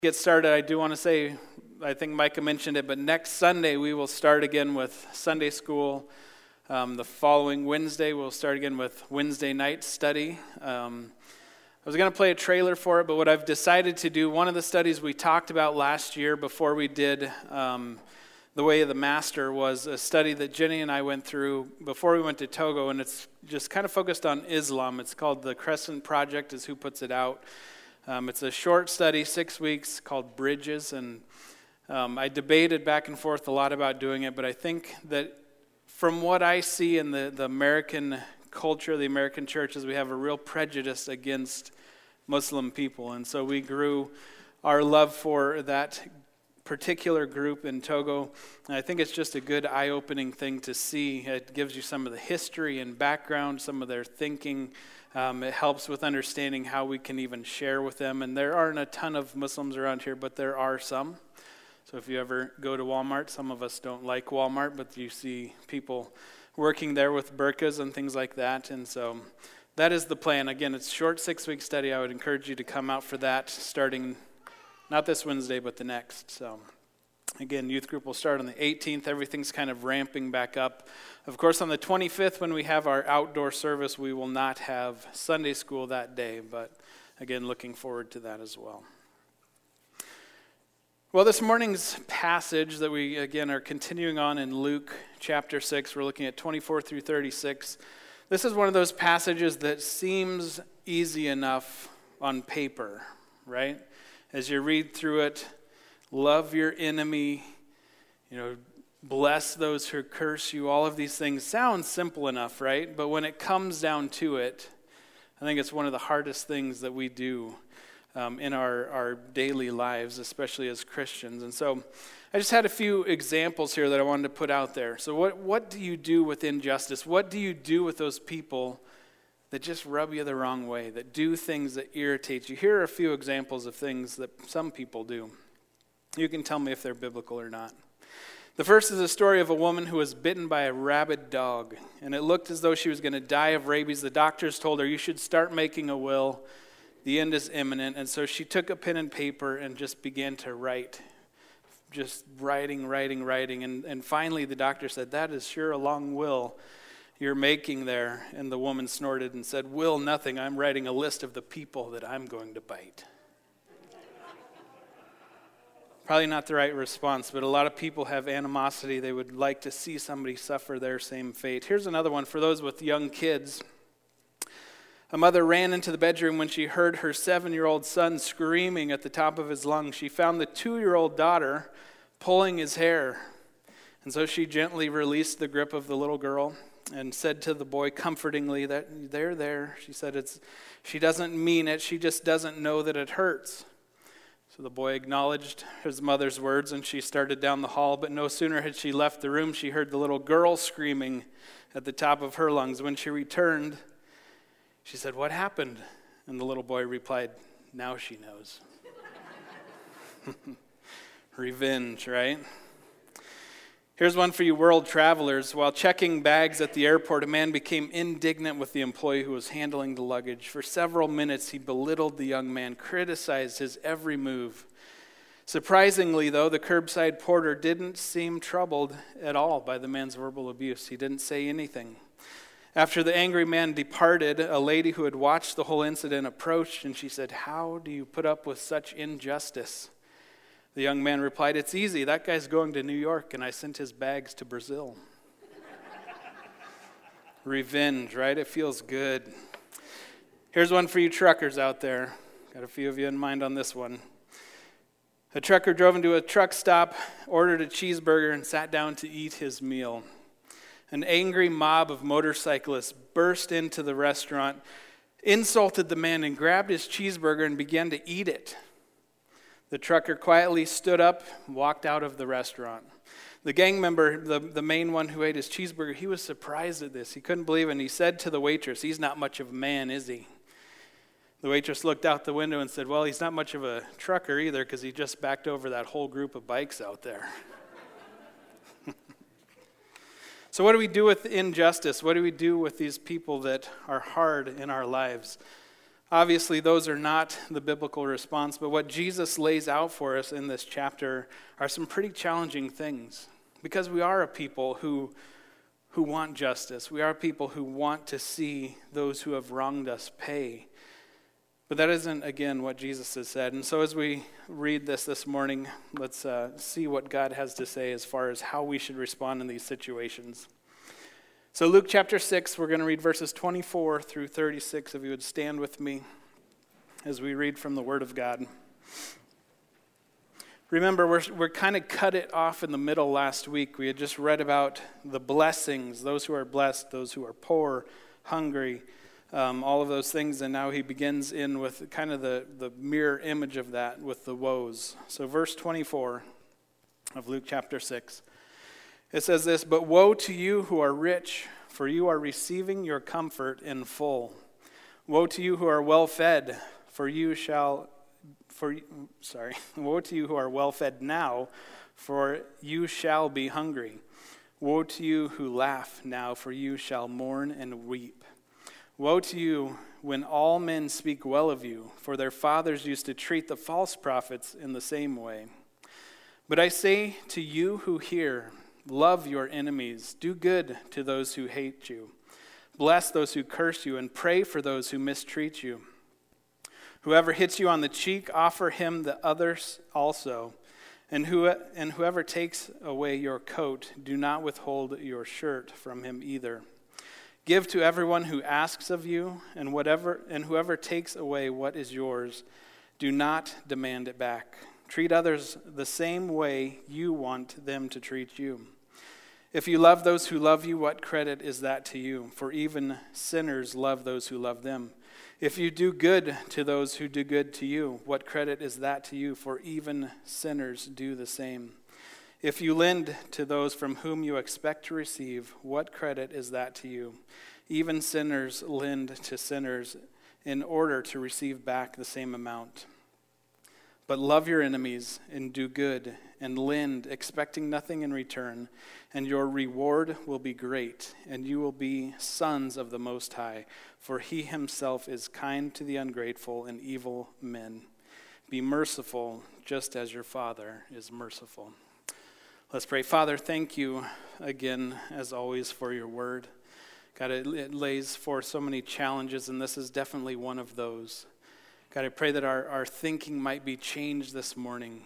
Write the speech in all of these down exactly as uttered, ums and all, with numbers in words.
Get started, I do want to say, I think Micah mentioned it, but next Sunday we will start again with Sunday school. Um, the following Wednesday we'll start again with Wednesday night study. Um, I was going to play a trailer for it, but what I've decided to do, one of the studies we talked about last year before we did um, The Way of the Master was a study that Jenny and I went through before we went to Togo, and it's just kind of focused on Islam. It's called The Crescent Project is who puts it out. Um, it's a short study, six weeks, called Bridges, and um, I debated back and forth a lot about doing it, but I think that from what I see in the, the American culture, the American churches, we have a real prejudice against Muslim people, and so we grew our love for that particular group in Togo, and I think it's just a good eye-opening thing to see. It gives you some of the history and background, some of their thinking. Um, it helps with understanding how we can even share with them. And there aren't a ton of Muslims around here, but there are some. So if you ever go to Walmart, some of us don't like Walmart, but you see people working there with burqas and things like that. And so that is the plan. Again, it's a short six-week study. I would encourage you to come out for that starting not this Wednesday, but the next. So again, youth group will start on the eighteenth. Everything's kind of ramping back up. Of course, on the twenty-fifth, when we have our outdoor service, we will not have Sunday school that day. But again, looking forward to that as well. Well, this morning's passage that we, again, are continuing on in Luke chapter six. We're looking at twenty-four through thirty-six. This is one of those passages that seems easy enough on paper, right? As you read through it, love your enemy, you know, bless those who curse you. All of these things sound simple enough, right? But when it comes down to it, I think it's one of the hardest things that we do um, in our, our daily lives, especially as Christians. And so I just had a few examples here that I wanted to put out there. So what, what do you do with injustice? What do you do with those people that just rub you the wrong way, that do things that irritate you? Here are a few examples of things that some people do. You can tell me if they're biblical or not. The first is a story of a woman who was bitten by a rabid dog, and it looked as though she was going to die of rabies. The doctors told her, you should start making a will. The end is imminent. And so she took a pen and paper and just began to write, just writing, writing, writing. And, and finally the doctor said, that is sure a long will you're making there. And the woman snorted and said, will nothing. I'm writing a list of the people that I'm going to bite. Probably not the right response, but a lot of people have animosity. They would like to see somebody suffer their same fate. Here's another one for those with young kids. A mother ran into the bedroom when she heard her seven-year-old son screaming at the top of his lungs. She found the two-year-old daughter pulling his hair. And so she gently released the grip of the little girl and said to the boy comfortingly that they're there. She said it's she doesn't mean it. She just doesn't know that it hurts. So the boy acknowledged his mother's words, and she started down the hall. But no sooner had she left the room, she heard the little girl screaming at the top of her lungs. When she returned, she said, what happened? And the little boy replied, now she knows. Revenge, right? Here's one for you world travelers. While checking bags at the airport, a man became indignant with the employee who was handling the luggage. For several minutes, he belittled the young man, criticized his every move. Surprisingly, though, the curbside porter didn't seem troubled at all by the man's verbal abuse. He didn't say anything. After the angry man departed, a lady who had watched the whole incident approached, and she said, how do you put up with such injustice? The young man replied, it's easy. That guy's going to New York, and I sent his bags to Brazil. Revenge, right? It feels good. Here's one for you truckers out there. Got a few of you in mind on this one. A trucker drove into a truck stop, ordered a cheeseburger, and sat down to eat his meal. An angry mob of motorcyclists burst into the restaurant, insulted the man, and grabbed his cheeseburger and began to eat it. The trucker quietly stood up and walked out of the restaurant. The gang member, the, the main one who ate his cheeseburger, he was surprised at this. He couldn't believe it, and he said to the waitress, he's not much of a man, is he? The waitress looked out the window and said, well, he's not much of a trucker either because he just backed over that whole group of bikes out there. So what do we do with injustice? What do we do with these people that are hard in our lives? Obviously, those are not the biblical response, but what Jesus lays out for us in this chapter are some pretty challenging things, because we are a people who, who want justice. We are people who want to see those who have wronged us pay. But that isn't, again, what Jesus has said. And so as we read this this morning, let's uh, see what God has to say as far as how we should respond in these situations. So Luke chapter six, we're going to read verses twenty-four through thirty-six, if you would stand with me as we read from the Word of God. Remember, we're, we're kind of cut it off in the middle last week. We had just read about the blessings, those who are blessed, those who are poor, hungry, um, all of those things. And now he begins in with kind of the, the mirror image of that with the woes. So verse twenty-four of Luke chapter six. It says this, "But woe to you who are rich, for you are receiving your comfort in full. Woe to you who are well fed, for you shall, for sorry, woe to you who are well fed now, for you shall be hungry. Woe to you who laugh now, for you shall mourn and weep. Woe to you when all men speak well of you, for their fathers used to treat the false prophets in the same way. But I say to you who hear, love your enemies, do good to those who hate you, bless those who curse you, and pray for those who mistreat you. Whoever hits you on the cheek, offer him the others also. And, who, and whoever takes away your coat, do not withhold your shirt from him either. Give to everyone who asks of you, and whatever and whoever takes away what is yours, do not demand it back. Treat others the same way you want them to treat you. If you love those who love you, what credit is that to you? For even sinners love those who love them. If you do good to those who do good to you, what credit is that to you? For even sinners do the same. If you lend to those from whom you expect to receive, what credit is that to you? Even sinners lend to sinners in order to receive back the same amount. But love your enemies and do good and lend, expecting nothing in return, and your reward will be great, and you will be sons of the Most High, for he himself is kind to the ungrateful and evil men. Be merciful, just as your Father is merciful." Let's pray. Father, thank you again, as always, for your word. God, it, it lays forth so many challenges, and this is definitely one of those. God, I pray that our, our thinking might be changed this morning.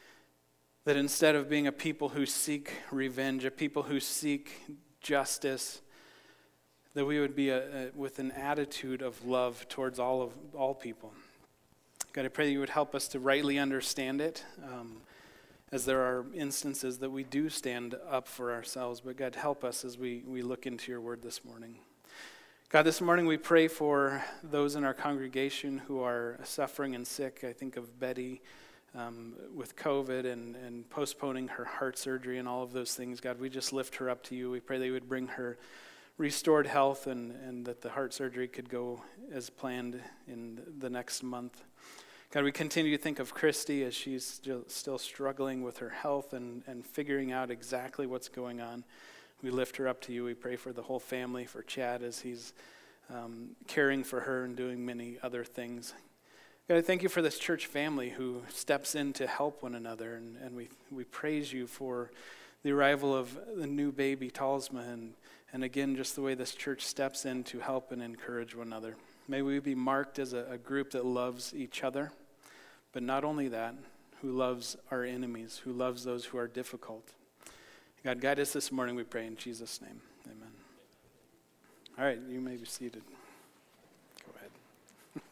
That instead of being a people who seek revenge, a people who seek justice, that we would be a, a, with an attitude of love towards all of all people. God, I pray that you would help us to rightly understand it, um, as there are instances that we do stand up for ourselves. But God, help us as we, we look into your word this morning. God, this morning we pray for those in our congregation who are suffering and sick. I think of Betty um, with COVID and, and postponing her heart surgery and all of those things. God, we just lift her up to you. We pray that you would bring her restored health and, and that the heart surgery could go as planned in the next month. God, we continue to think of Christy as she's still, still struggling with her health and, and figuring out exactly what's going on. We lift her up to you. We pray for the whole family, for Chad as he's um, caring for her and doing many other things. God, I thank you for this church family who steps in to help one another. And, and we we praise you for the arrival of the new baby, Talsma, and, and again, just the way this church steps in to help and encourage one another. May we be marked as a, a group that loves each other, but not only that, who loves our enemies, who loves those who are difficult. God, guide us this morning, we pray in Jesus' name. Amen. All right, you may be seated. Go ahead.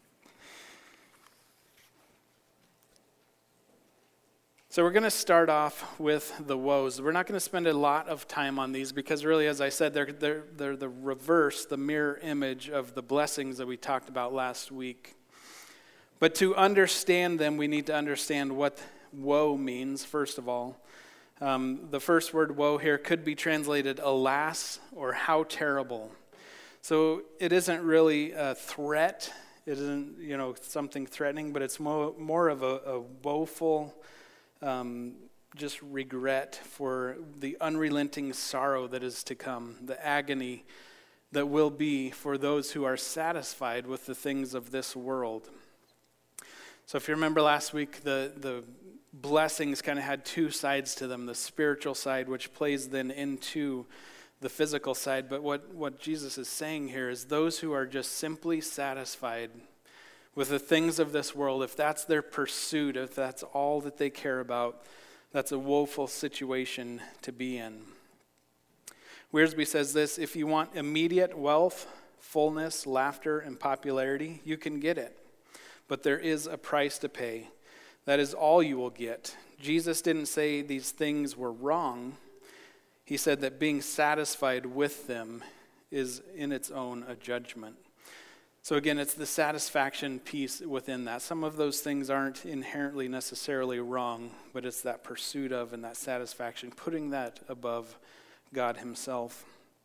So we're going to start off with the woes. We're not going to spend a lot of time on these because really, as I said, they're, they're, they're the reverse, the mirror image of the blessings that we talked about last week. But to understand them, we need to understand what woe means, first of all. Um, the first word, woe, here could be translated alas or how terrible. So it isn't really a threat. It isn't, you know, something threatening, but it's more, more of a, a woeful, um, just regret for the unrelenting sorrow that is to come, the agony that will be for those who are satisfied with the things of this world. So if you remember last week, the, the blessings kind of had two sides to them, the spiritual side, which plays then into the physical side. But what, what Jesus is saying here is those who are just simply satisfied with the things of this world, if that's their pursuit, if that's all that they care about, that's a woeful situation to be in. Wiersbe says this: if you want immediate wealth, fullness, laughter, and popularity, you can get it. But there is a price to pay. That is all you will get. Jesus didn't say these things were wrong. He said that being satisfied with them is in its own a judgment. So again, it's the satisfaction piece within that. Some of those things aren't inherently necessarily wrong, but it's that pursuit of and that satisfaction, putting that above God himself.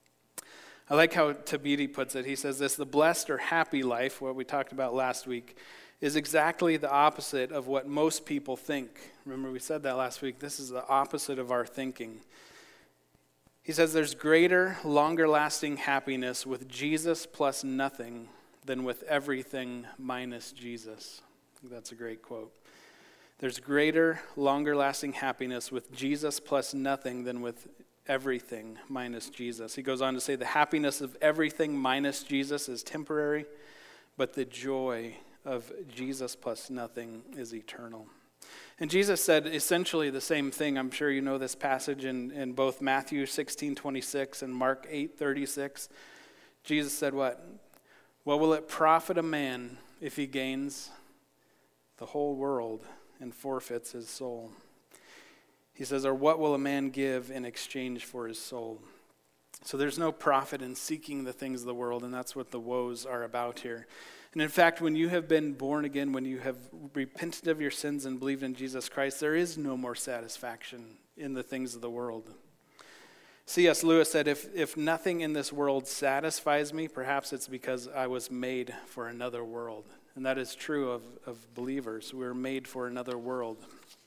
I like how Tabiti puts it. He says this: the blessed or happy life, what we talked about last week, is exactly the opposite of what most people think. Remember, we said that last week. This is the opposite of our thinking. He says there's greater, longer-lasting happiness with Jesus plus nothing than with everything minus Jesus. I think that's a great quote. There's greater, longer-lasting happiness with Jesus plus nothing than with everything minus Jesus. He goes on to say the happiness of everything minus Jesus is temporary, but the joy of Jesus plus nothing is eternal. And Jesus said essentially the same thing. I'm sure you know this passage in, in both Matthew sixteen twenty-six and Mark eight thirty-six. Jesus said what? What will it profit a man if he gains the whole world and forfeits his soul? He says, or what will a man give in exchange for his soul? So there's no profit in seeking the things of the world, and that's what the woes are about here. And in fact, when you have been born again, when you have repented of your sins and believed in Jesus Christ, there is no more satisfaction in the things of the world. C S Lewis said, if, if nothing in this world satisfies me, perhaps it's because I was made for another world. And that is true of, of believers. We were made for another world.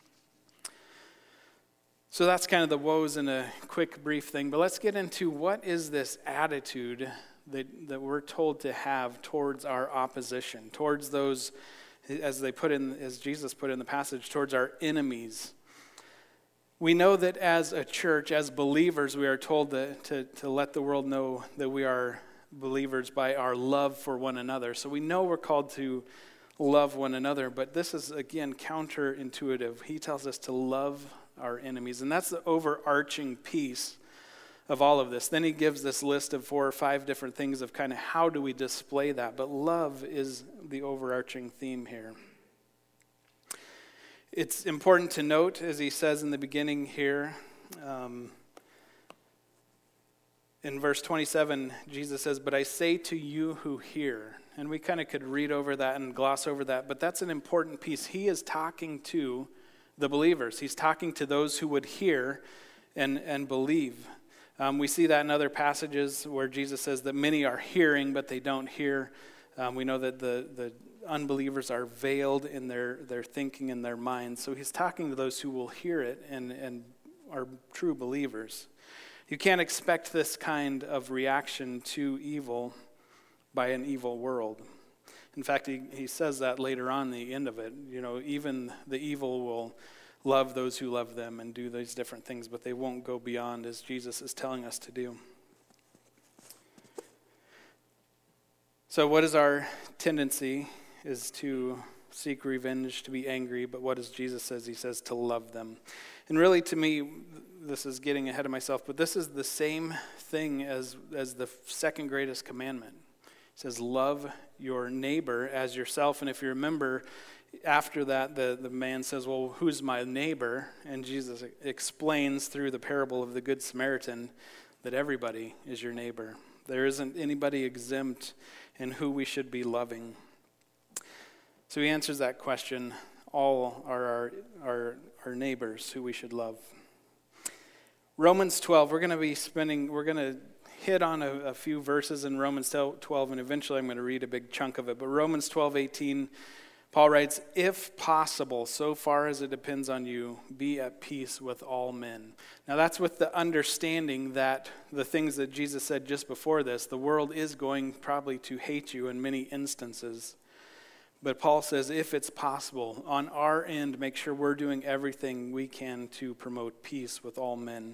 So that's kind of the woes in a quick, brief thing. But let's get into what is this attitude that, that we're told to have towards our opposition, towards those, as they put in, as Jesus put in the passage, towards our enemies. We know that as a church, as believers, we are told to, to, to let the world know that we are believers by our love for one another. So we know we're called to love one another, but this is, again, counterintuitive. He tells us to love our enemies, and that's the overarching piece of all of this. Then he gives this list of four or five different things of kind of how do we display that, but love is the overarching theme here. It's important to note, as he says in the beginning here, um, in verse twenty-seven, Jesus says, but I say to you who hear. And we kind of could read over that and gloss over that, but that's an important piece. He is talking to the believers. He's talking to those who would hear and, and believe. Um, we see that in other passages where Jesus says that many are hearing, but they don't hear. Um, we know that the, the unbelievers are veiled in their, their thinking and their minds. So he's talking to those who will hear it and, and are true believers. You can't expect this kind of reaction to evil by an evil world. In fact, he, he says that later on the end of it. You know, even the evil will love those who love them and do these different things, but they won't go beyond as Jesus is telling us to do. So what is our tendency is to seek revenge, to be angry, but what does Jesus says? He says to love them. And really, to me, this is getting ahead of myself, but this is the same thing as, as the second greatest commandment. It says, love your neighbor as yourself. And if you remember, after that, the, the man says, well, who's my neighbor? And Jesus explains through the parable of the Good Samaritan that everybody is your neighbor. There isn't anybody exempt in who we should be loving. So he answers that question. All are our, our, our neighbors who we should love. Romans twelve, we're going to be spending, we're going to hit on a, a few verses in Romans twelve, and eventually I'm going to read a big chunk of it. But Romans twelve eighteen, Paul writes, if possible, so far as it depends on you, be at peace with all men. Now that's with the understanding that the things that Jesus said just before this, the world is going probably to hate you in many instances. But Paul says, if it's possible, on our end, make sure we're doing everything we can to promote peace with all men.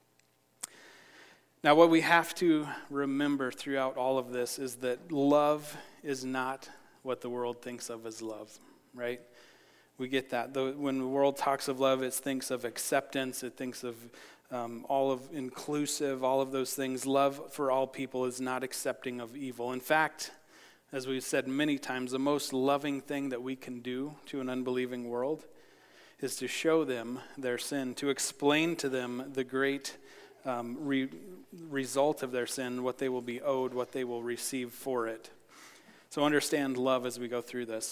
Now what we have to remember throughout all of this is that love is not what the world thinks of as love, right? We get that. The, when the world talks of love, it thinks of acceptance, it thinks of um, all of inclusive, all of those things. Love for all people is not accepting of evil. In fact, as we've said many times, the most loving thing that we can do to an unbelieving world is to show them their sin, to explain to them the great um, re- result of their sin, what they will be owed, what they will receive for it. So understand love as we go through this.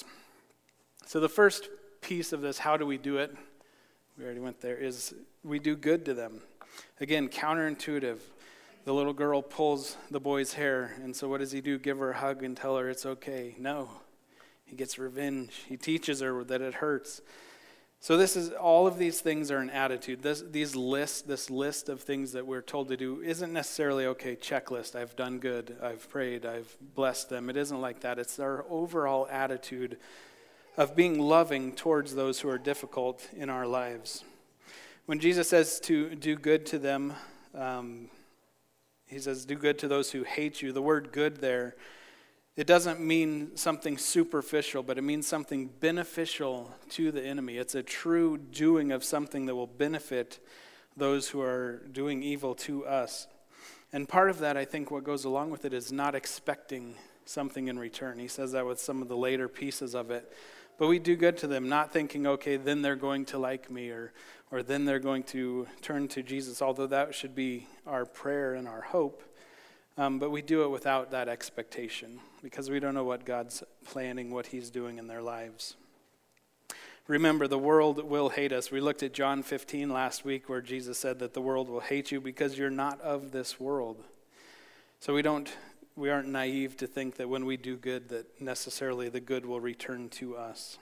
So the first piece of this, how do we do it? We already went there, is we do good to them. Again, counterintuitive. The little girl pulls the boy's hair, and so what does he do? Give her a hug and tell her it's okay. No, he gets revenge. He teaches her that it hurts. So this is, all of these things are an attitude. This, these lists, this list of things that we're told to do isn't necessarily, okay, checklist, I've done good, I've prayed, I've blessed them. It isn't like that. It's our overall attitude of being loving towards those who are difficult in our lives. When Jesus says to do good to them, um, he says, do good to those who hate you. The word good there, it doesn't mean something superficial, but it means something beneficial to the enemy. It's a true doing of something that will benefit those who are doing evil to us. And part of that, I think, what goes along with it is not expecting something in return. He says that with some of the later pieces of it. But we do good to them, not thinking, okay, then they're going to like me, or or then they're going to turn to Jesus, although that should be our prayer and our hope. Um, but we do it without that expectation because we don't know what God's planning, what he's doing in their lives. Remember, the world will hate us. We looked at John fifteen last week where Jesus said that the world will hate you because you're not of this world. So we don't, we aren't naive to think that when we do good that necessarily the good will return to us.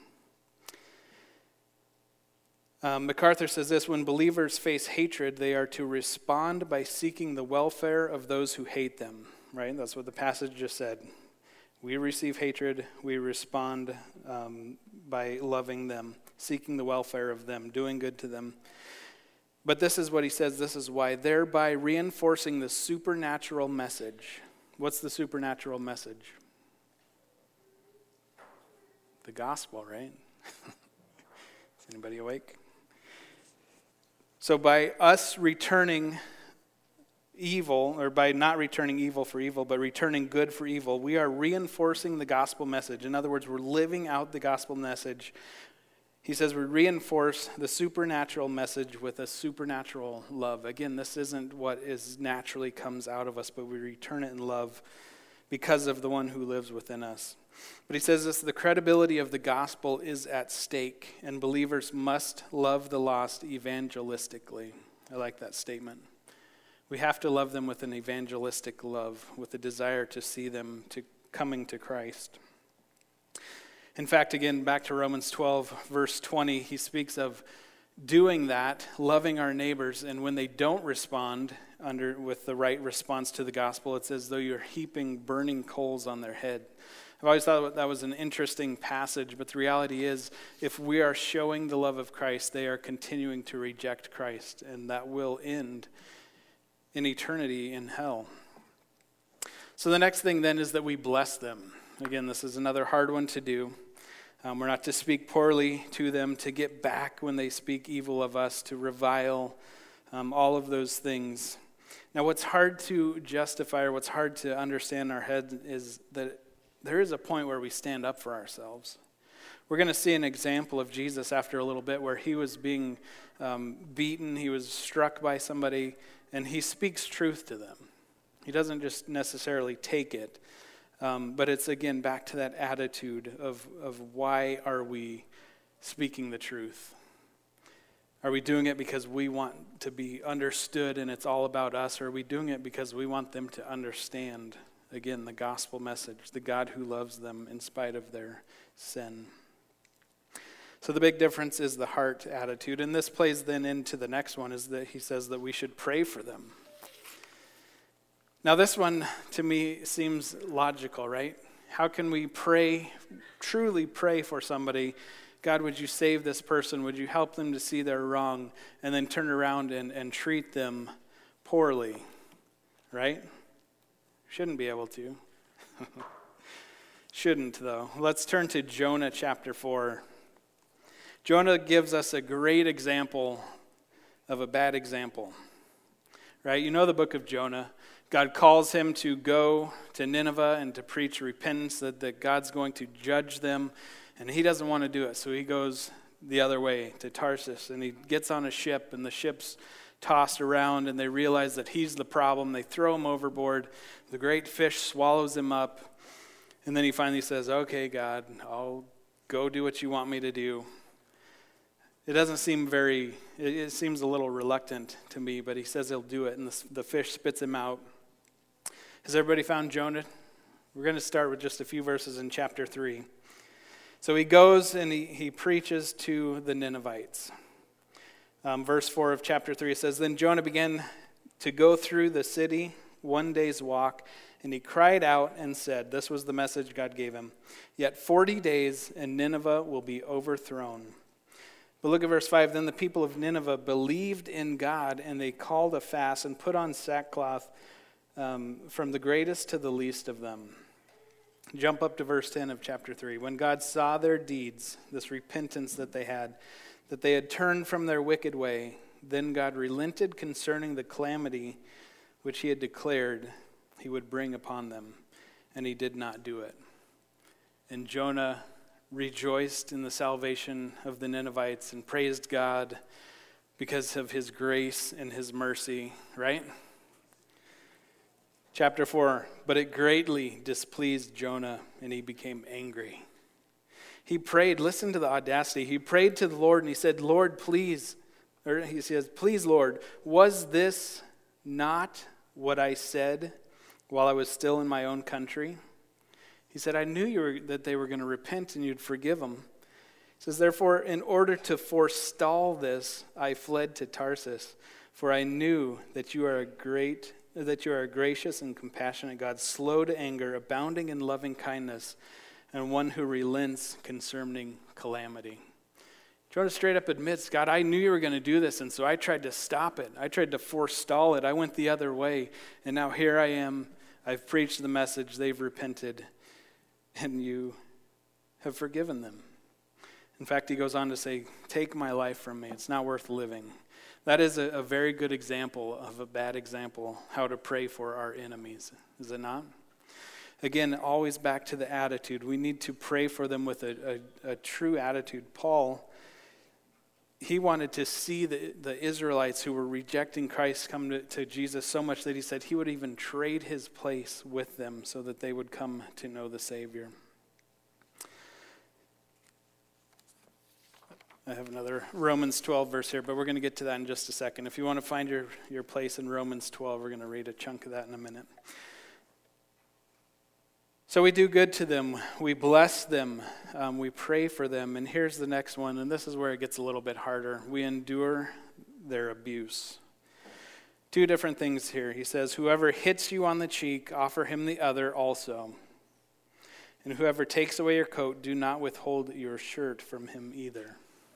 Um, MacArthur says this, when believers face hatred, they are to respond by seeking the welfare of those who hate them, right? That's what the passage just said. We receive hatred, we respond um, by loving them, seeking the welfare of them, doing good to them. But this is what he says, this is why, thereby reinforcing the supernatural message. What's the supernatural message? The gospel, right? Is anybody awake? So by us returning evil, or by not returning evil for evil, but returning good for evil, we are reinforcing the gospel message. In other words, we're living out the gospel message. He says we reinforce the supernatural message with a supernatural love. Again, this isn't what is naturally comes out of us, but we return it in love because of the one who lives within us. But he says this, the credibility of the gospel is at stake, and believers must love the lost evangelistically. I like that statement. We have to love them with an evangelistic love, with a desire to see them to coming to Christ. In fact, again, back to Romans twelve, verse twenty, he speaks of doing that, loving our neighbors, and when they don't respond under with the right response to the gospel, it's as though you're heaping burning coals on their head. I've always thought that was an interesting passage, but the reality is, if we are showing the love of Christ, they are continuing to reject Christ, and that will end in eternity in hell. So the next thing then is that we bless them. Again, this is another hard one to do. Um, we're not to speak poorly to them, to get back when they speak evil of us, to revile, um, all of those things. Now, what's hard to justify or what's hard to understand in our head is that there is a point where we stand up for ourselves. We're going to see an example of Jesus after a little bit where he was being um, beaten, he was struck by somebody, and he speaks truth to them. He doesn't just necessarily take it, um, but it's again back to that attitude of, of why are we speaking the truth? Are we doing it because we want to be understood and it's all about us, or are we doing it because we want them to understand, again, the gospel message, the God who loves them in spite of their sin? So the big difference is the heart attitude. And this plays then into the next one, is that he says that we should pray for them. Now this one, to me, seems logical, right? How can we pray, truly pray for somebody? God, would you save this person? Would you help them to see they're wrong? And then turn around and, and treat them poorly, right? Shouldn't be able to. Shouldn't, though. Let's turn to Jonah chapter four. Jonah gives us a great example of a bad example, right? You know the book of Jonah. God calls him to go to Nineveh and to preach repentance, that, that God's going to judge them, and he doesn't want to do it. So he goes the other way to Tarsus, and he gets on a ship, and the ship's tossed around, and they realize that he's the problem. They throw him overboard. The great fish swallows him up, and then he finally says, okay, God, I'll go do what you want me to do. It doesn't seem very, it, it seems a little reluctant to me, but he says he'll do it, and the, the fish spits him out. Has everybody found Jonah? We're going to start with just a few verses in chapter three. So he goes and he, he preaches to the Ninevites. Um, verse four of chapter three says, Then Jonah began to go through the city one day's walk, and he cried out and said, this was the message God gave him, Yet forty days and Nineveh will be overthrown. But look at verse five. Then the people of Nineveh believed in God, and they called a fast and put on sackcloth um, from the greatest to the least of them. Jump up to verse ten of chapter three. When God saw their deeds, this repentance that they had, that they had turned from their wicked way, then God relented concerning the calamity which he had declared he would bring upon them, and he did not do it. And Jonah rejoiced in the salvation of the Ninevites and praised God because of his grace and his mercy, right? Chapter four, but it greatly displeased Jonah, and he became angry. He prayed, listen to the audacity. He prayed to the Lord, and he said, Lord, please, or he says, please, Lord, was this not what I said while I was still in my own country? He said, I knew you were, that they were going to repent and you'd forgive them. He says, therefore, in order to forestall this, I fled to Tarsus, for I knew that you are a great, that you are a gracious and compassionate God, slow to anger, abounding in loving kindness, and one who relents concerning calamity. Jonah straight up admits, God, I knew you were going to do this, and so I tried to stop it. I tried to forestall it. I went the other way, and now here I am. I've preached the message. They've repented. And you have forgiven them. In fact, he goes on to say, take my life from me. It's not worth living. That is a, a very good example of a bad example, how to pray for our enemies. Is it not? Again, always back to the attitude. We need to pray for them with a, a, a true attitude. Paul, he wanted to see the, the Israelites who were rejecting Christ come to, to Jesus so much that he said he would even trade his place with them so that they would come to know the Savior. I have another Romans twelve verse here, but we're going to get to that in just a second. If you want to find your, your place in Romans twelve, we're going to read a chunk of that in a minute. So we do good to them, we bless them, um, we pray for them, and here's the next one, and this is where it gets a little bit harder. We endure their abuse. Two different things here. He says, whoever hits you on the cheek, offer him the other also. And whoever takes away your coat, do not withhold your shirt from him either.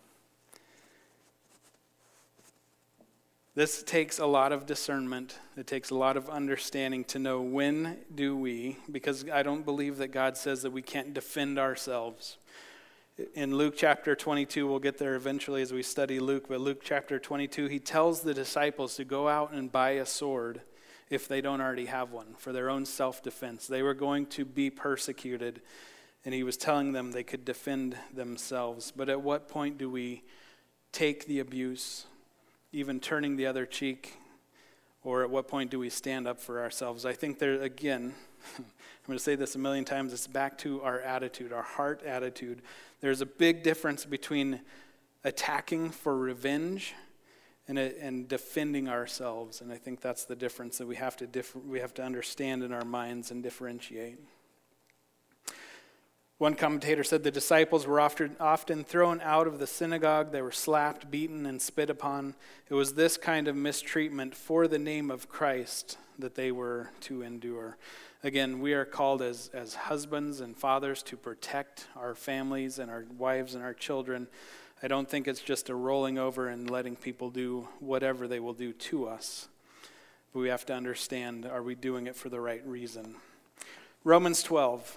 This takes a lot of discernment. It takes a lot of understanding to know when do we, because I don't believe that God says that we can't defend ourselves. In Luke chapter twenty-two, we'll get there eventually as we study Luke, but Luke chapter twenty-two, he tells the disciples to go out and buy a sword if they don't already have one for their own self-defense. They were going to be persecuted, and he was telling them they could defend themselves. But at what point do we take the abuse, even turning the other cheek, or at what point do we stand up for ourselves? I think there, again, I'm going to say this a million times, it's back to our attitude, our heart attitude. There's a big difference between attacking for revenge and, and defending ourselves, and I think that's the difference that we have to differ, we have to understand in our minds and differentiate. One commentator said the disciples were often, often thrown out of the synagogue. They were slapped, beaten, and spit upon. It was this kind of mistreatment for the name of Christ that they were to endure. Again, we are called as, as husbands and fathers to protect our families and our wives and our children. I don't think it's just a rolling over and letting people do whatever they will do to us. But we have to understand, are we doing it for the right reason? Romans twelve.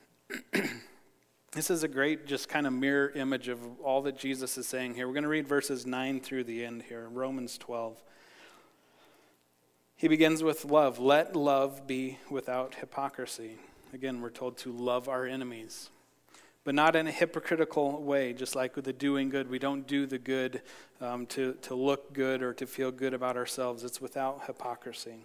This is a great just kind of mirror image of all that Jesus is saying here. We're going to read verses nine through the end here, Romans twelve. He begins with love. Let love be without hypocrisy. Again, we're told to love our enemies, but not in a hypocritical way, just like with the doing good. We don't do the good um, to, to look good or to feel good about ourselves. It's without hypocrisy.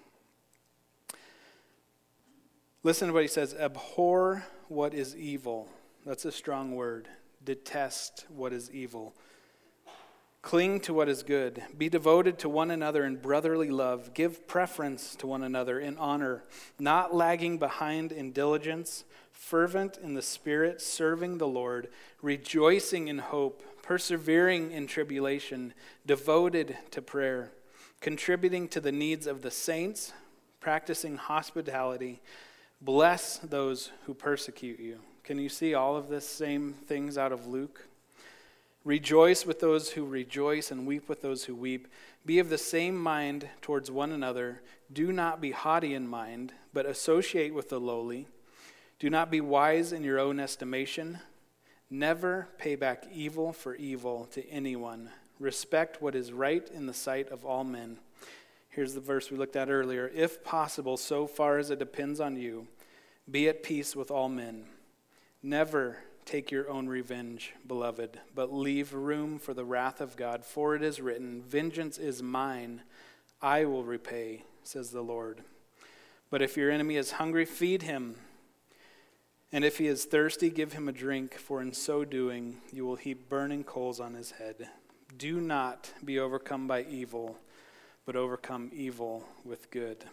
Listen to what he says. Abhor what is evil. That's a strong word. Detest what is evil. Cling to what is good. Be devoted to one another in brotherly love. Give preference to one another in honor, not lagging behind in diligence, fervent in the Spirit, serving the Lord, rejoicing in hope, persevering in tribulation, devoted to prayer, contributing to the needs of the saints, practicing hospitality. Bless those who persecute you. Can you see all of this same things out of Luke? Rejoice with those who rejoice and weep with those who weep. Be of the same mind towards one another. Do not be haughty in mind, but associate with the lowly. Do not be wise in your own estimation. Never pay back evil for evil to anyone. Respect what is right in the sight of all men. Here's the verse we looked at earlier. If possible, so far as it depends on you, be at peace with all men. Never take your own revenge, beloved, but leave room for the wrath of God. For it is written, vengeance is mine, I will repay, says the Lord. But if your enemy is hungry, feed him. And if he is thirsty, give him a drink, for in so doing, you will heap burning coals on his head. Do not be overcome by evil, but overcome evil with good.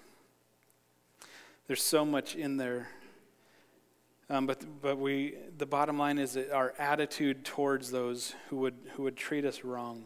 There's so much in there. Um, but but we the bottom line is that our attitude towards those who would who would treat us wrong.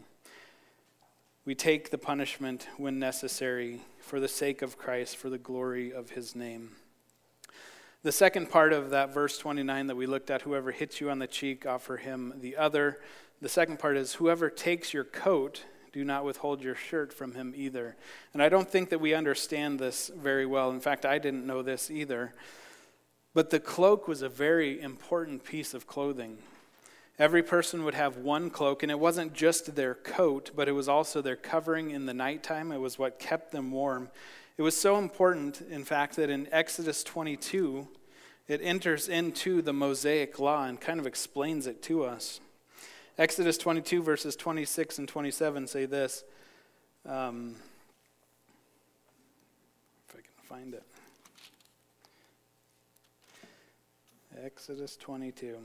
We take the punishment when necessary for the sake of Christ, for the glory of his name. The second part of that verse twenty-nine that we looked at, whoever hits you on the cheek, offer him the other. The second part is, whoever takes your coat, do not withhold your shirt from him either. And I don't think that we understand this very well. In fact, I didn't know this either. But the cloak was a very important piece of clothing. Every person would have one cloak, and it wasn't just their coat, but it was also their covering in the nighttime. It was what kept them warm. It was so important, in fact, that in Exodus twenty-two, it enters into the Mosaic law and kind of explains it to us. Exodus twenty-two, verses twenty-six and twenty-seven say this. Um, if I can find it. Exodus twenty-two.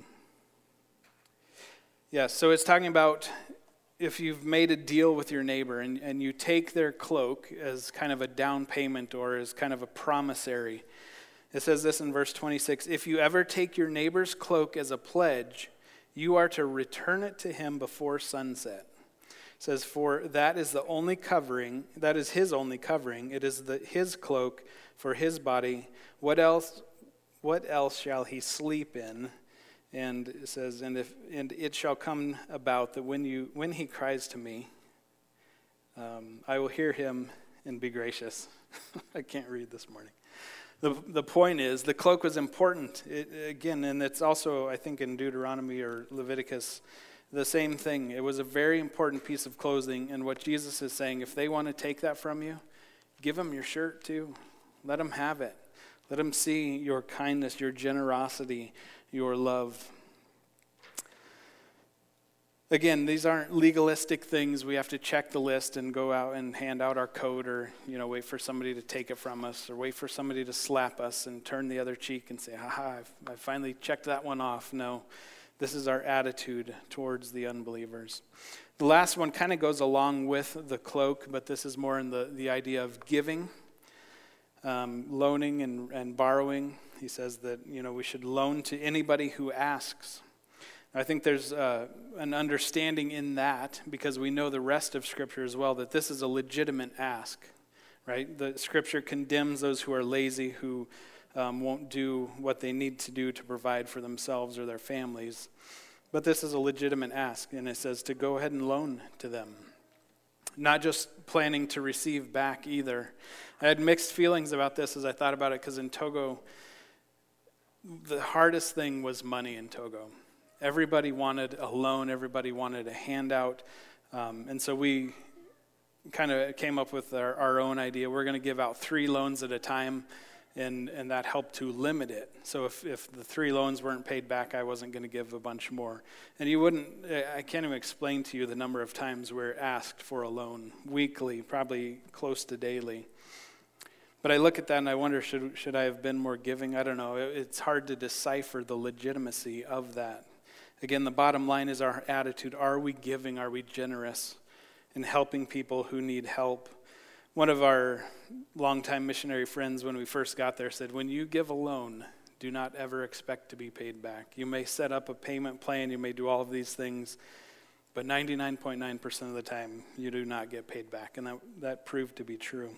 Yeah, so it's talking about if you've made a deal with your neighbor and, and you take their cloak as kind of a down payment or as kind of a promissory. It says this in verse twenty-six, if you ever take your neighbor's cloak as a pledge, you are to return it to him before sunset. It says, for that is the only covering, that is his only covering. It is the, his cloak for his body. What else, what else shall he sleep in? And it says, and if and it shall come about that when you when he cries to me, um, I will hear him and be gracious. I can't read this morning. The the point is, the cloak was important. It, again, and it's also, I think, in Deuteronomy or Leviticus, the same thing. It was a very important piece of clothing. And what Jesus is saying, if they want to take that from you, give them your shirt too. Let them have it. Let them see your kindness, your generosity, your love. Again, these aren't legalistic things. We have to check the list and go out and hand out our coat or, you know, wait for somebody to take it from us or wait for somebody to slap us and turn the other cheek and say, ha-ha, I've, I finally checked that one off. No, this is our attitude towards the unbelievers. The last one kind of goes along with the cloak, but this is more in the, the idea of giving, um, loaning and, and borrowing. he says that, you know, we should loan to anybody who asks. I think there's uh, an understanding in that, because we know the rest of Scripture as well, that this is a legitimate ask, right? The Scripture condemns those who are lazy, who um, won't do what they need to do to provide for themselves or their families. But this is a legitimate ask, and it says to go ahead and loan to them. Not just planning to receive back either. I had mixed feelings about this as I thought about it, because in Togo, the hardest thing was money in Togo. Everybody wanted a loan, everybody wanted a handout, um, and so we kind of came up with our, our own idea. We're going to give out three loans at a time, and, and that helped to limit it. So if, if the three loans weren't paid back, I wasn't going to give a bunch more. And you wouldn't, I can't even explain to you the number of times we're asked for a loan, weekly, probably close to daily. But I look at that and I wonder, should, should I have been more giving? I don't know. It, it's hard to decipher the legitimacy of that. Again, the bottom line is our attitude. Are we giving? Are we generous in helping people who need help? One of our longtime missionary friends, when we first got there, said, when you give a loan, do not ever expect to be paid back. You may set up a payment plan, you may do all of these things, but ninety-nine point nine percent of the time, you do not get paid back. And that, that proved to be true.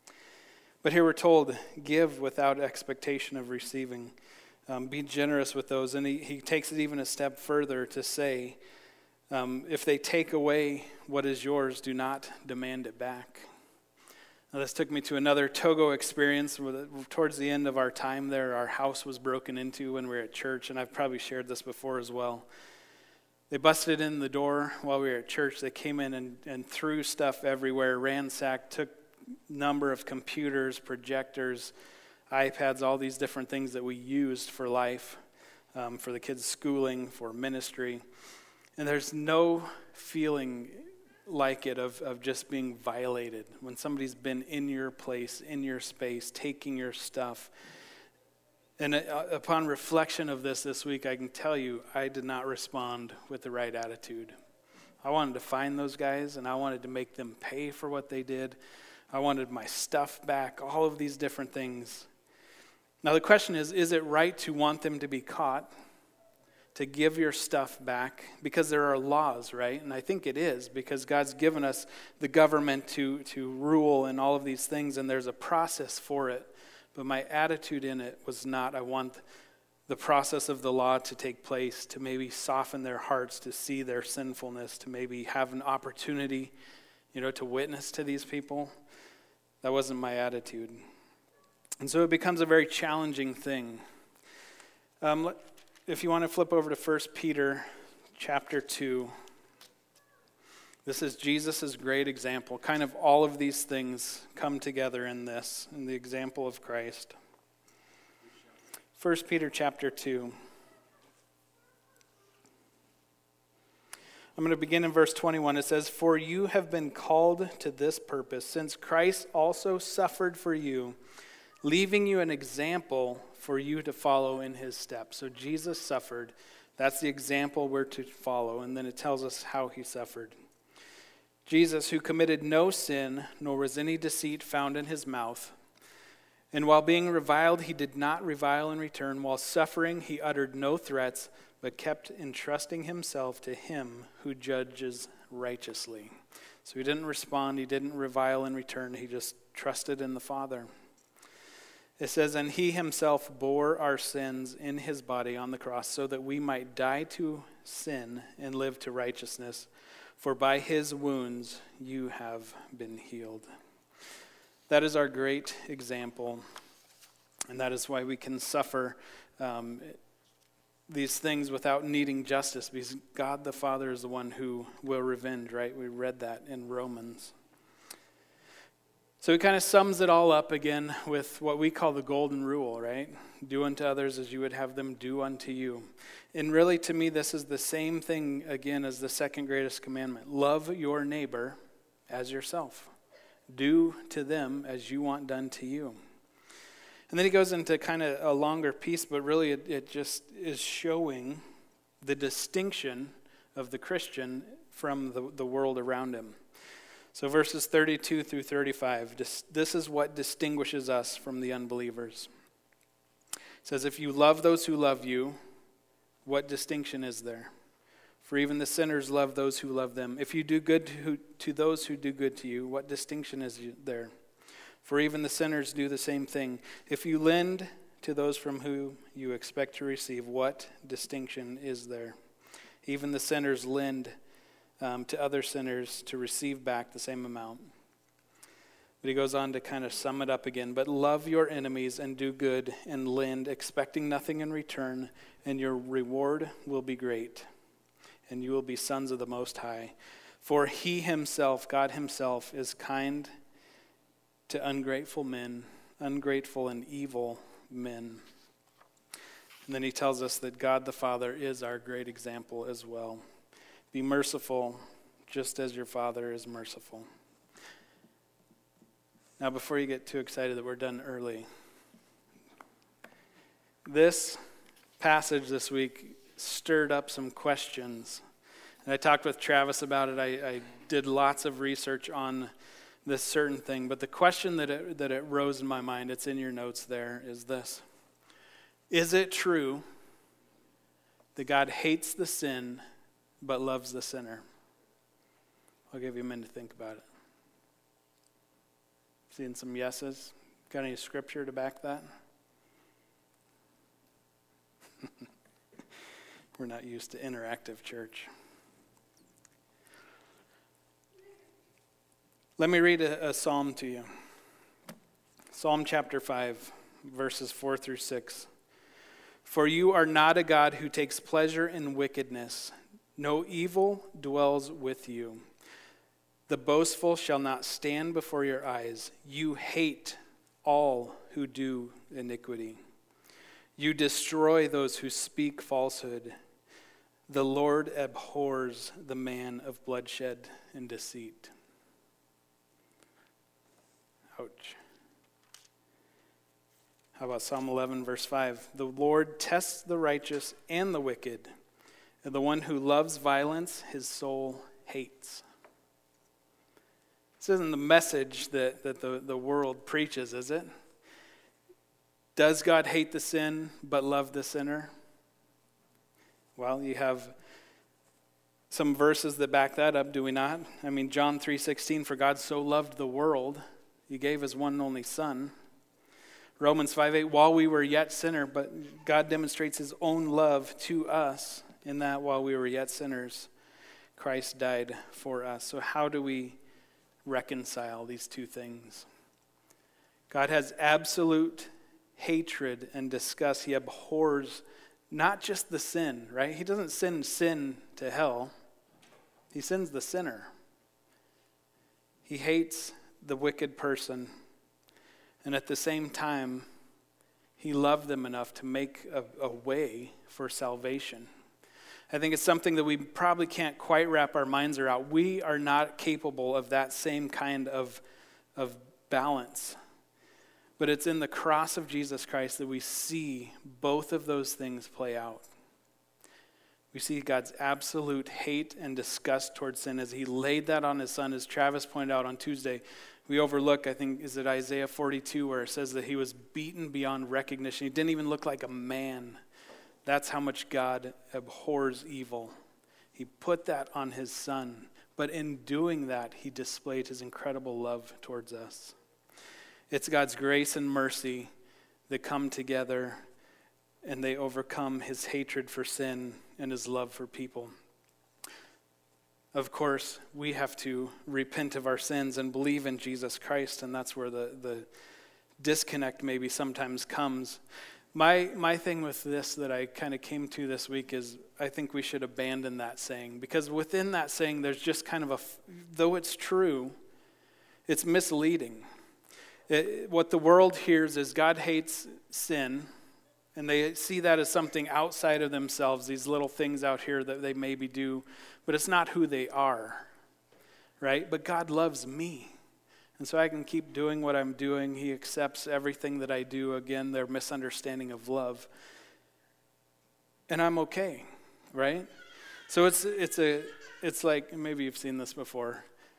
But here we're told, give without expectation of receiving. Um, be generous with those. And he, he takes it even a step further to say, um, if they take away what is yours, do not demand it back. Now, this took me to another Togo experience. Where the, towards the end of our time there, our house was broken into when we were at church, and I've probably shared this before as well. They busted in the door while we were at church. They came in and, and threw stuff everywhere, ransacked, took a number of computers, projectors, iPads, all these different things that we used for life, um, for the kids' schooling, for ministry. And there's no feeling like it of, of just being violated when somebody's been in your place, in your space, taking your stuff. And uh, upon reflection of this this week, I can tell you I did not respond with the right attitude. I wanted to find those guys, and I wanted to make them pay for what they did. I wanted my stuff back, all of these different things. Now the question is, is it right to want them to be caught, to give your stuff back? Because there are laws, right? And I think it is, because God's given us the government to, to rule and all of these things, and there's a process for it. But my attitude in it was not, I want the process of the law to take place, to maybe soften their hearts, to see their sinfulness, to maybe have an opportunity, you know, to witness to these people. That wasn't my attitude. And so it becomes a very challenging thing. Um, if you want to flip over to First Peter chapter two, this is Jesus' great example. Kind of all of these things come together in this, in the example of Christ. First Peter chapter two. I'm going to begin in verse twenty-one. It says, "For you have been called to this purpose, since Christ also suffered for you, leaving you an example for you to follow in his steps." So Jesus suffered. That's the example we're to follow. And then it tells us how he suffered. Jesus, who committed no sin, nor was any deceit found in his mouth. And while being reviled, he did not revile in return. While suffering, he uttered no threats, but kept entrusting himself to him who judges righteously. So he didn't respond. He didn't revile in return. He just trusted in the Father. It says, "And he himself bore our sins in his body on the cross, so that we might die to sin and live to righteousness. For by his wounds you have been healed." That is our great example, and that is why we can suffer um, these things without needing justice, because God the Father is the one who will revenge, right? We read that in Romans. So he kind of sums it all up again with what we call the golden rule, right? Do unto others as you would have them do unto you. And really, to me, this is the same thing, again, as the second greatest commandment. Love your neighbor as yourself. Do to them as you want done to you. And then he goes into kind of a longer piece, but really it, it just is showing the distinction of the Christian from the, the world around him. So verses thirty-two through thirty-five, this, this is what distinguishes us from the unbelievers. says, if you love those who love you, what distinction is there? For even the sinners love those who love them. If you do good to, to those who do good to you, what distinction is there? For even the sinners do the same thing. If you lend to those from whom you expect to receive, what distinction is there? Even the sinners lend um, to other sinners to receive back the same amount. But he goes on to kind of sum it up again. But love your enemies and do good and lend, expecting nothing in return, and your reward will be great, and you will be sons of the Most High. For he himself, God himself, is kind to ungrateful men, ungrateful and evil men. And then he tells us that God the Father is our great example as well. Be merciful, just as your Father is merciful. Now, before you get too excited that we're done early, this passage this week stirred up some questions. And I talked with Travis about it. I, I did lots of research on this certain thing. But the question that it, that it rose in my mind, it's in your notes there, is this. Is it true that God hates the sin but loves the sinner? I'll give you a minute to think about it. Seeing some yeses. Got any scripture to back that? We're not used to interactive church. Let me read a, a psalm to you. Psalm chapter five, verses four through six. For you are not a God who takes pleasure in wickedness. No evil dwells with you. The boastful shall not stand before your eyes. You hate all who do iniquity. You destroy those who speak falsehood. The Lord abhors the man of bloodshed and deceit. Ouch. How about Psalm eleven, verse five? The Lord tests the righteous and the wicked, and the one who loves violence, his soul hates. This isn't the message that, that the, the world preaches, is it? Does God hate the sin but love the sinner? Well, you have some verses that back that up, do we not? I mean, John three sixteen, for God so loved the world, he gave his one and only Son. Romans five eight, while we were yet sinner, but God demonstrates his own love to us in that while we were yet sinners, Christ died for us. So how do we reconcile these two things? God has absolute hatred and disgust. He abhors not just the sin, right? He doesn't send sin to hell. He sends the sinner. He hates the wicked person. And at the same time, he loved them enough to make a, a way for salvation. I think it's something that we probably can't quite wrap our minds around. We are not capable of that same kind of, of balance. But it's in the cross of Jesus Christ that we see both of those things play out. We see God's absolute hate and disgust towards sin as he laid that on his Son. As Travis pointed out on Tuesday, we overlook, I think, is it Isaiah forty-two, where it says that he was beaten beyond recognition. He didn't even look like a man. That's how much God abhors evil. He put that on his Son. But in doing that, he displayed his incredible love towards us. It's God's grace and mercy that come together, and they overcome his hatred for sin and his love for people. Of course, we have to repent of our sins and believe in Jesus Christ, and that's where the, the disconnect maybe sometimes comes. My my thing with this that I kind of came to this week is I think we should abandon that saying, because within that saying there's just kind of a, though it's true, it's misleading. It, what the world hears is God hates sin, and they see that as something outside of themselves, these little things out here that they maybe do, but it's not who they are, right? But God loves me. And so I can keep doing what I'm doing. He accepts everything that I do. Again, their misunderstanding of love. And I'm okay, right? So it's it's a it's like, maybe you've seen this before.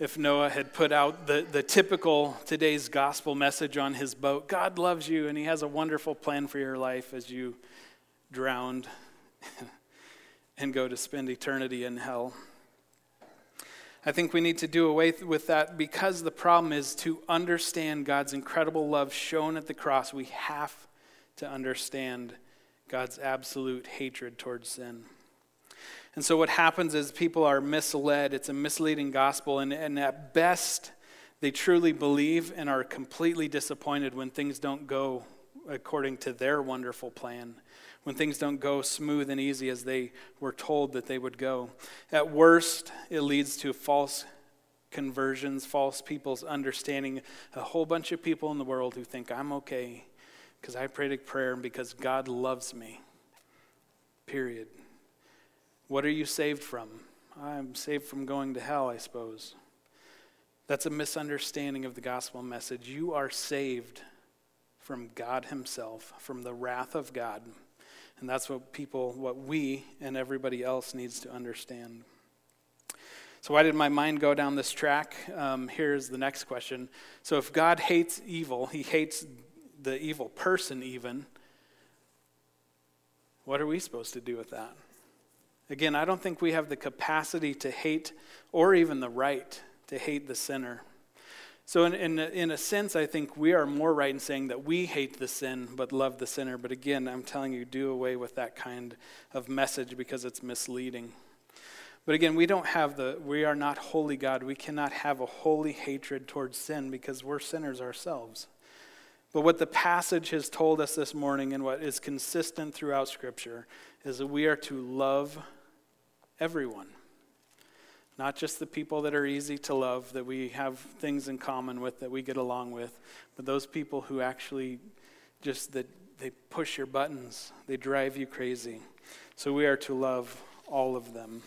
if Noah had put out the, the typical today's gospel message on his boat. God loves you and he has a wonderful plan for your life as you drowned and go to spend eternity in hell. I think we need to do away with that because the problem is to understand God's incredible love shown at the cross, we have to understand God's absolute hatred towards sin. And so what happens is people are misled. It's a misleading gospel, and, and at best, they truly believe and are completely disappointed when things don't go according to their wonderful plan, when things don't go smooth and easy as they were told that they would go. At worst, it leads to false conversions, false people's understanding, a whole bunch of people in the world who think I'm okay because I prayed a prayer and because God loves me, period. What are you saved from? I'm saved from going to hell, I suppose. That's a misunderstanding of the gospel message. You are saved from God himself, from the wrath of God. And that's what people, what we and everybody else needs to understand. So why did my mind go down this track? Um, here's the next question. So if God hates evil, he hates the evil person even, what are we supposed to do with that? Again, I don't think we have the capacity to hate or even the right to hate the sinner. So in, in, in a sense, I think we are more right in saying that we hate the sin but love the sinner. But again, I'm telling you, do away with that kind of message because it's misleading. But again, we don't have the, we are not holy God. We cannot have a holy hatred towards sin because we're sinners ourselves. But what the passage has told us this morning and what is consistent throughout Scripture is that we are to love everyone. Not just the people that are easy to love, that we have things in common with, that we get along with, but those people who actually just, that they push your buttons, they drive you crazy. So we are to love all of them.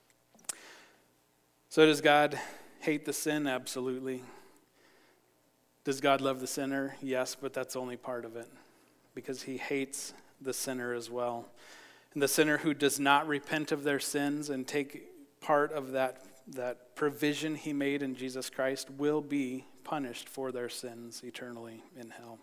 So does God hate the sin? Absolutely. Does God love the sinner? Yes, but that's only part of it, because he hates the sinner as well. And the sinner who does not repent of their sins and take part of that, that provision he made in Jesus Christ will be punished for their sins eternally in hell.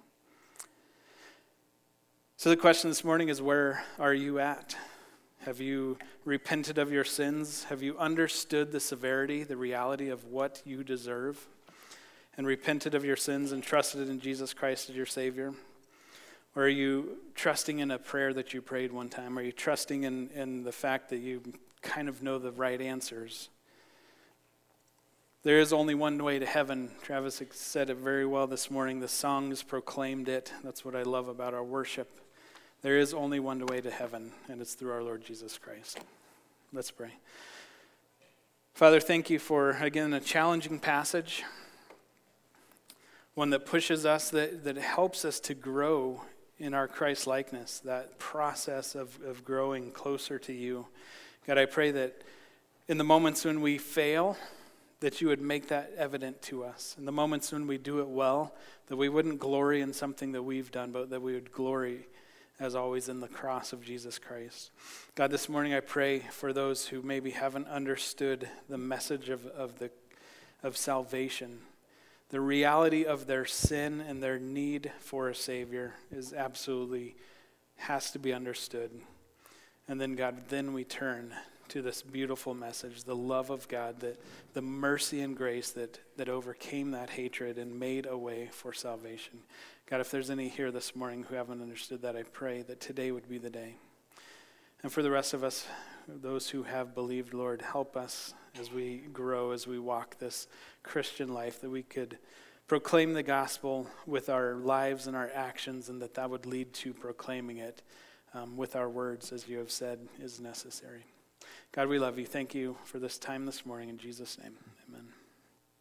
So the question this morning is, where are you at? Have you repented of your sins? Have you understood the severity, the reality of what you deserve, and repented of your sins and trusted in Jesus Christ as your Savior? Or are you trusting in a prayer that you prayed one time? Are you trusting in, in the fact that you kind of know the right answers? There is only one way to heaven. Travis said it very well this morning. The songs proclaimed it. That's what I love about our worship. There is only one way to heaven, and it's through our Lord Jesus Christ. Let's pray. Father, thank you for, again, a challenging passage, one that pushes us, that, that helps us to grow in our Christ-likeness, that process of, of growing closer to you. God, I pray that in the moments when we fail, that you would make that evident to us. In the moments when we do it well, that we wouldn't glory in something that we've done, but that we would glory, as always, in the cross of Jesus Christ. God, this morning I pray for those who maybe haven't understood the message of, of, the, of salvation. The reality of their sin and their need for a Savior is absolutely, has to be understood. And then, God, then we turn to this beautiful message, the love of God, that the mercy and grace that, that overcame that hatred and made a way for salvation. God, if there's any here this morning who haven't understood that, I pray that today would be the day. And for the rest of us, those who have believed, Lord, help us as we grow, as we walk this Christian life, that we could proclaim the gospel with our lives and our actions, and that that would lead to proclaiming it um, with our words, as you have said is necessary. God, we love you. Thank you for this time this morning. In Jesus' name.